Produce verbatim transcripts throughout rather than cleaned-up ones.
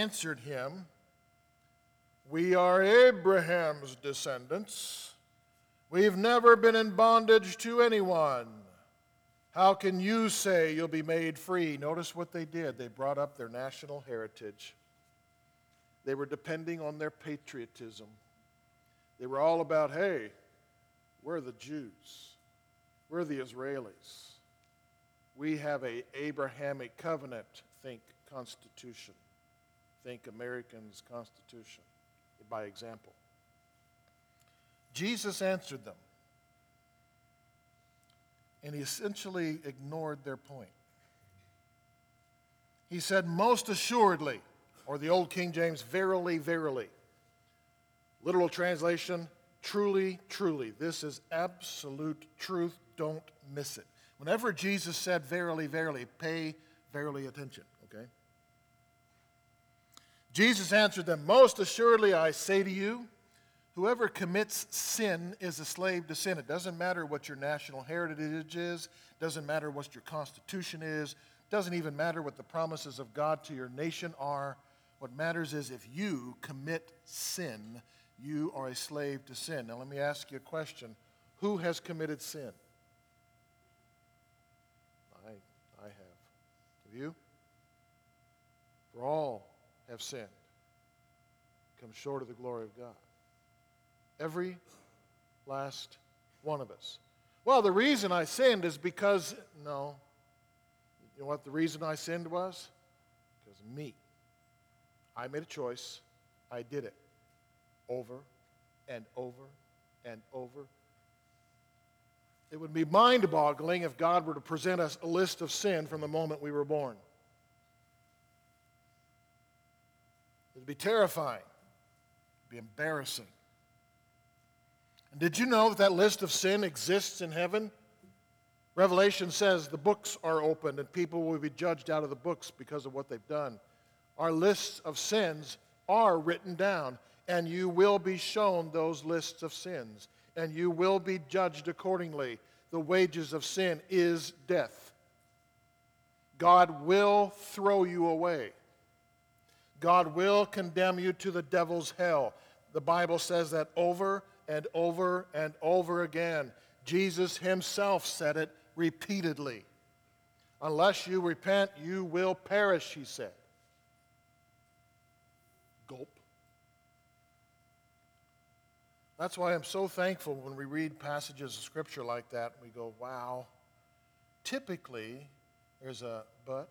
answered him, "We are Abraham's descendants. We've never been in bondage to anyone. How can you say you'll be made free?" Notice what they did. They brought up their national heritage. They were depending on their patriotism. They were all about, hey, we're the Jews. We're the Israelis. We have a Abrahamic covenant. Think Constitution. Think Americans' Constitution, by example. Jesus answered them, and he essentially ignored their point. He said, "Most assuredly," or the old King James, "verily, verily." Literal translation, "truly, truly." This is absolute truth. Don't miss it. Whenever Jesus said verily, verily, pay verily attention, okay? Jesus answered them, "Most assuredly I say to you, whoever commits sin is a slave to sin." It doesn't matter what your national heritage is. Doesn't matter what your constitution is. Doesn't even matter what the promises of God to your nation are. What matters is if you commit sin, you are a slave to sin. Now let me ask you a question. Who has committed sin? I, I have. Have you? For all have sinned, come short of the glory of God. Every last one of us. Well, the reason I sinned is because, no. You know what the reason I sinned was? Because of me. I made a choice. I did it. Over and over and over. It would be mind-boggling if God were to present us a list of sin from the moment we were born. It would be terrifying. It would be embarrassing. And did you know that that list of sin exists in heaven? Revelation says the books are opened and people will be judged out of the books because of what they've done. Our lists of sins are written down, and you will be shown those lists of sins, and you will be judged accordingly. The wages of sin is death. God will throw you away. God will condemn you to the devil's hell. The Bible says that over and over and over again. Jesus himself said it repeatedly. Unless you repent, you will perish, he said. Gulp. That's why I'm so thankful when we read passages of Scripture like that, we go, wow. Typically, there's a but.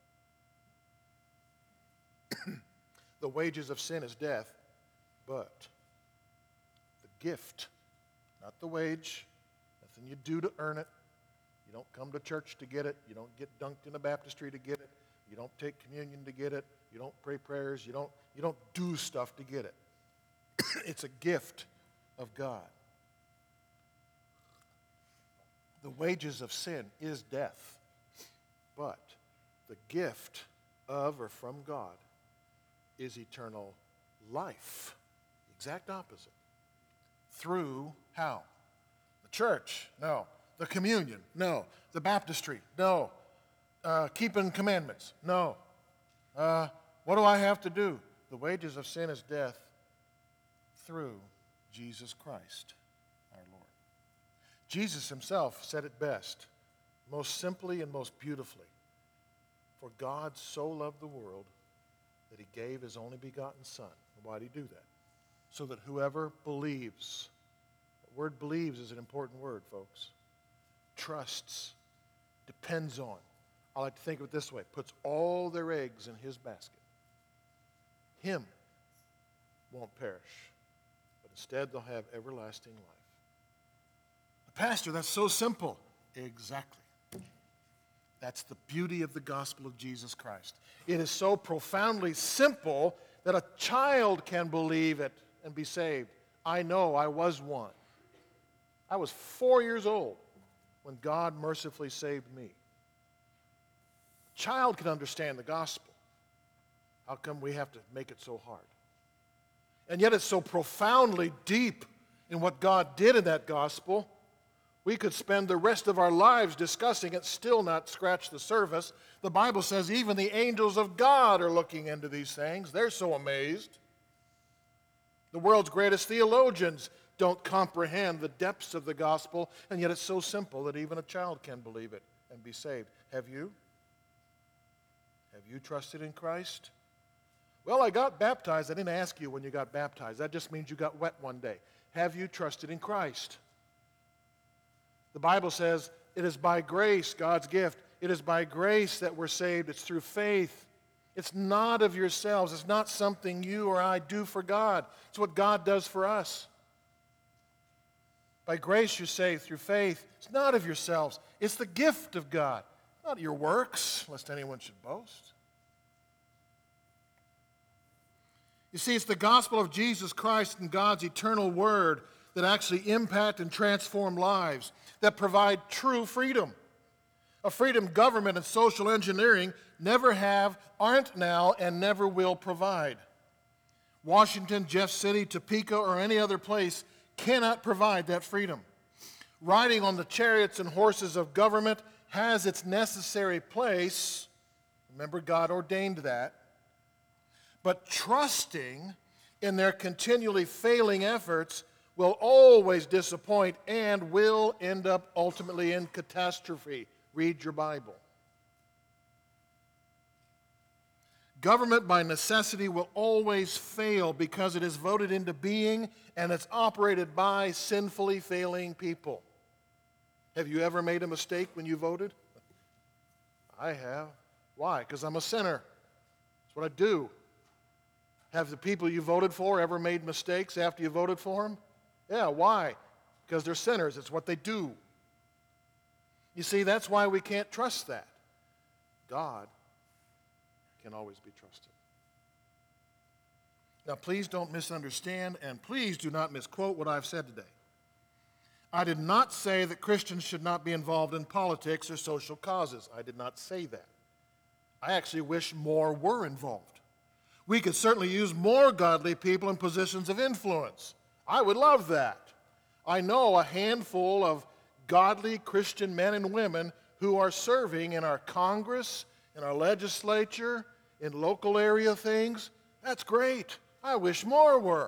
The wages of sin is death, but the gift, not the wage, nothing you do to earn it. You don't come to church to get it. You don't get dunked in a baptistry to get it. You don't take communion to get it. You don't pray prayers. You don't, you don't do stuff to get it. It's a gift of God. The wages of sin is death, but the gift of or from God is eternal life. Exact opposite. Through how? The church? No. The communion? No. The baptistry? No. Uh, keeping commandments? No. Uh, what do I have to do? The wages of sin is death through Jesus Christ, our Lord. Jesus himself said it best, most simply and most beautifully. For God so loved the world that he gave his only begotten Son. Why did he do that? So that whoever believes, the word believes is an important word, folks. Trusts, depends on. I like to think of it this way, puts all their eggs in his basket. Him won't perish, but instead they'll have everlasting life. Pastor, that's so simple. Exactly. That's the beauty of the gospel of Jesus Christ. It is so profoundly simple that a child can believe it and be saved. I know I was one. I was four years old when God mercifully saved me. A child can understand the gospel. How come we have to make it so hard? And yet it's so profoundly deep in what God did in that gospel. We could spend the rest of our lives discussing it, still not scratch the surface. The Bible says even the angels of God are looking into these things. They're so amazed. The world's greatest theologians don't comprehend the depths of the gospel, and yet it's so simple that even a child can believe it and be saved. Have you? Have you trusted in Christ? Well, I got baptized. I didn't ask you when you got baptized. That just means you got wet one day. Have you trusted in Christ? The Bible says it is by grace, God's gift. It is by grace that we're saved. It's through faith. It's not of yourselves. It's not something you or I do for God. It's what God does for us. By grace you're saved through faith. It's not of yourselves. It's the gift of God, not your works, lest anyone should boast. You see, it's the gospel of Jesus Christ and God's eternal word that actually impact and transform lives, that provide true freedom. A freedom government and social engineering never have, aren't now, and never will provide. Washington, Jeff City, Topeka, or any other place cannot provide that freedom. Riding on the chariots and horses of government has its necessary place. Remember, God ordained that. But trusting in their continually failing efforts will always disappoint and will end up ultimately in catastrophe. Read your Bible. Government by necessity will always fail because it is voted into being and it's operated by sinfully failing people. Have you ever made a mistake when you voted? I have. Why? Because I'm a sinner. That's what I do. Have the people you voted for ever made mistakes after you voted for them? Yeah, why? Because they're sinners. It's what they do. You see, that's why we can't trust that. God can always be trusted. Now, please don't misunderstand, and please do not misquote what I've said today. I did not say that Christians should not be involved in politics or social causes. I did not say that. I actually wish more were involved. We could certainly use more godly people in positions of influence. I would love that. I know a handful of godly Christian men and women who are serving in our Congress, in our legislature, in local area things. That's great. I wish more were.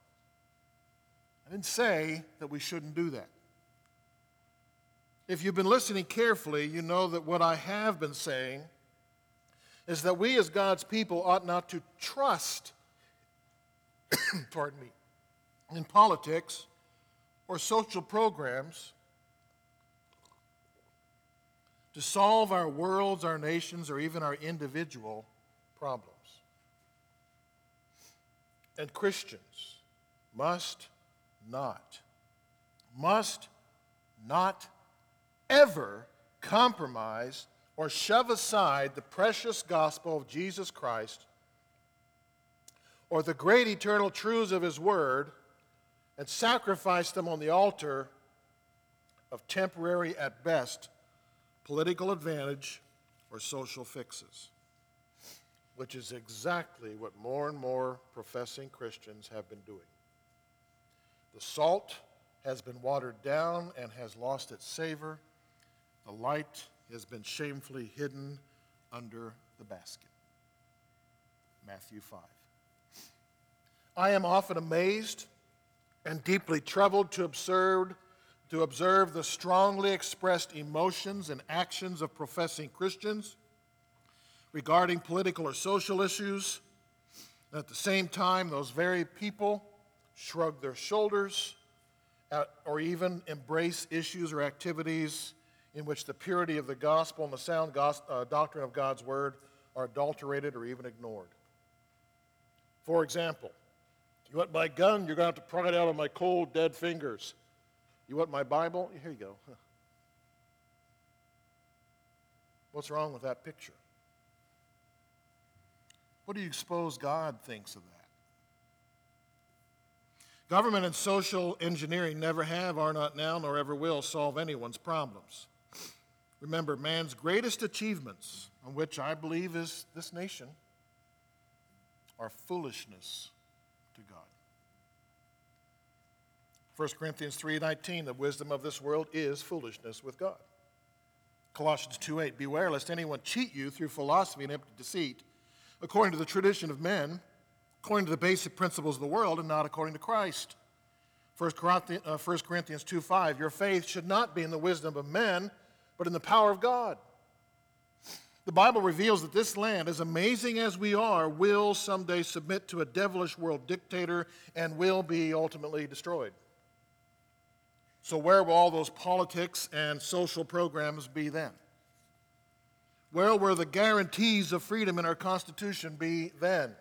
I didn't say that we shouldn't do that. If you've been listening carefully, you know that what I have been saying is that we as God's people ought not to trust, pardon me, in politics or social programs to solve our world's, our nations, or even our individual problems. And Christians must not, must not ever compromise or shove aside the precious gospel of Jesus Christ or the great eternal truths of His Word and sacrifice them on the altar of temporary, at best, political advantage or social fixes, which is exactly what more and more professing Christians have been doing. The salt has been watered down and has lost its savor. The light has been shamefully hidden under the basket. Matthew five. I am often amazed and deeply troubled to observe, to observe the strongly expressed emotions and actions of professing Christians regarding political or social issues. And at the same time, those very people shrug their shoulders at, or even embrace issues or activities in which the purity of the gospel and the sound gospel, uh, doctrine of God's word are adulterated or even ignored. For example, you want my gun? You're going to have to pry it out of my cold, dead fingers. You want my Bible? Here you go. Huh. What's wrong with that picture? What do you suppose God thinks of that? Government and social engineering never have, are not now, nor ever will solve anyone's problems. Remember, man's greatest achievements, on which I believe is this nation, are foolishness to God. First Corinthians three nineteen, the wisdom of this world is foolishness with God. Colossians two eight, beware lest anyone cheat you through philosophy and empty deceit, according to the tradition of men, according to the basic principles of the world, and not according to Christ. First Corinthians two five, your faith should not be in the wisdom of men, but in the power of God. The Bible reveals that this land, as amazing as we are, will someday submit to a devilish world dictator and will be ultimately destroyed. So where will all those politics and social programs be then? Where will the guarantees of freedom in our Constitution be then?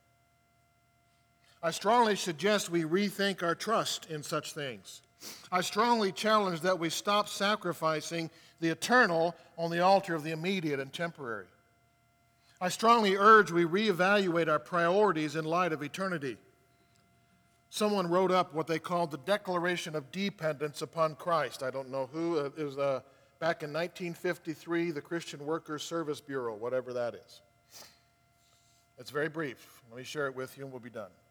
I strongly suggest we rethink our trust in such things. I strongly challenge that we stop sacrificing the eternal on the altar of the immediate and temporary. I strongly urge we reevaluate our priorities in light of eternity. Someone wrote up what they called the Declaration of Dependence upon Christ. I don't know who. It was uh, back in nineteen fifty-three, the Christian Workers Service Bureau, whatever that is. It's very brief. Let me share it with you and we'll be done.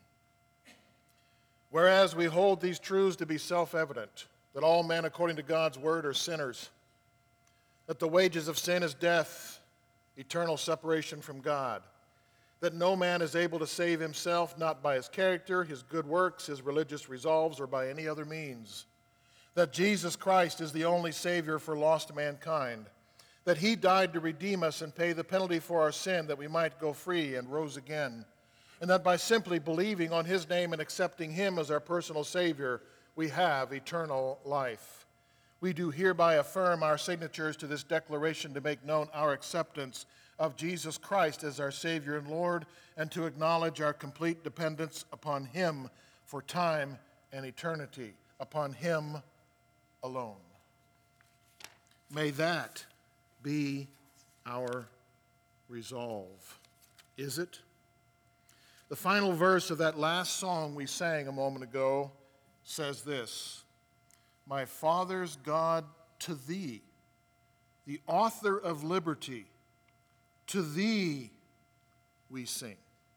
Whereas we hold these truths to be self-evident, that all men according to God's word are sinners, that the wages of sin is death, eternal separation from God, that no man is able to save himself, not by his character, his good works, his religious resolves, or by any other means, that Jesus Christ is the only Savior for lost mankind, that he died to redeem us and pay the penalty for our sin that we might go free and rose again, and that by simply believing on his name and accepting him as our personal Savior, we have eternal life. We do hereby affirm our signatures to this declaration to make known our acceptance of Jesus Christ as our Savior and Lord, and to acknowledge our complete dependence upon him for time and eternity, upon him alone. May that be our resolve. Is it? The final verse of that last song we sang a moment ago says this, my Father's God, to thee, the author of liberty, to thee we sing.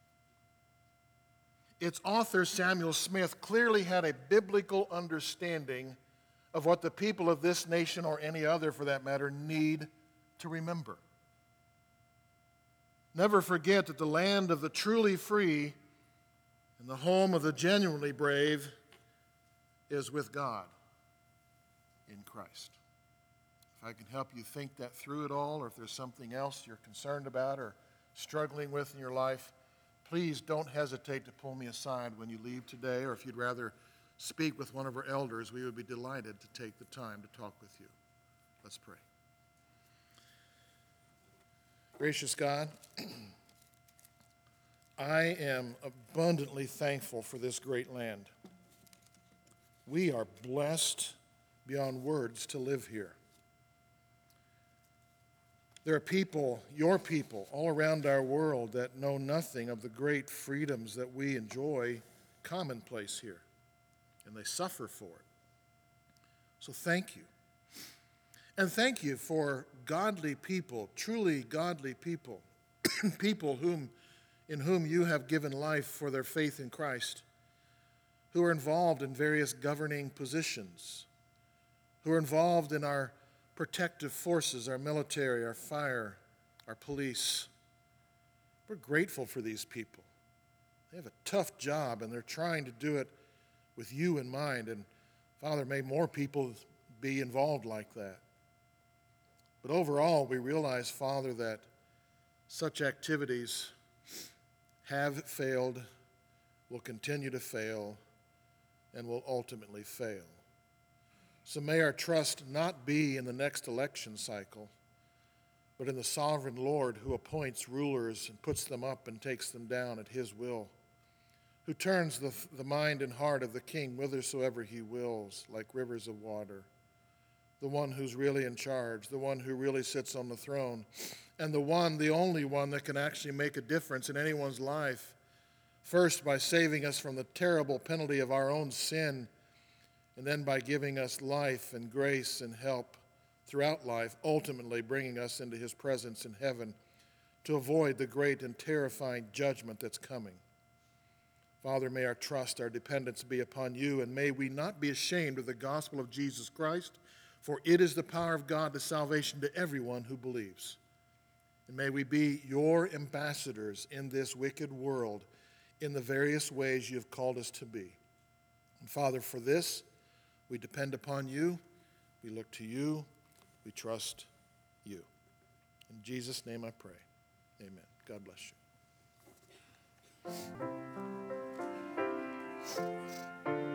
Its author, Samuel Smith, clearly had a biblical understanding of what the people of this nation, or any other for that matter, need to remember. Never forget that the land of the truly free and the home of the genuinely brave is with God in Christ. If I can help you think that through it all, or if there's something else you're concerned about or struggling with in your life, please don't hesitate to pull me aside when you leave today, or if you'd rather speak with one of our elders, we would be delighted to take the time to talk with you. Let's pray. Gracious God, I am abundantly thankful for this great land. We are blessed beyond words to live here. There are people, your people, all around our world that know nothing of the great freedoms that we enjoy commonplace here, and they suffer for it. So thank you. And thank you for godly people, truly godly people, people whom, in whom you have given life for their faith in Christ, who are involved in various governing positions, who are involved in our protective forces, our military, our fire, our police. We're grateful for these people. They have a tough job, and they're trying to do it with you in mind. And Father, may more people be involved like that. But overall, we realize, Father, that such activities have failed, will continue to fail, and will ultimately fail. So may our trust not be in the next election cycle, but in the sovereign Lord who appoints rulers and puts them up and takes them down at his will, who turns the, the mind and heart of the king whithersoever he wills, like rivers of water. The one who's really in charge, the one who really sits on the throne, and the one, the only one that can actually make a difference in anyone's life, first by saving us from the terrible penalty of our own sin, and then by giving us life and grace and help throughout life, ultimately bringing us into his presence in heaven to avoid the great and terrifying judgment that's coming. Father, may our trust, our dependence be upon you, and may we not be ashamed of the gospel of Jesus Christ, for it is the power of God to salvation to everyone who believes. And may we be your ambassadors in this wicked world in the various ways you have called us to be. And Father, for this, we depend upon you, we look to you, we trust you. In Jesus' name I pray. Amen. God bless you.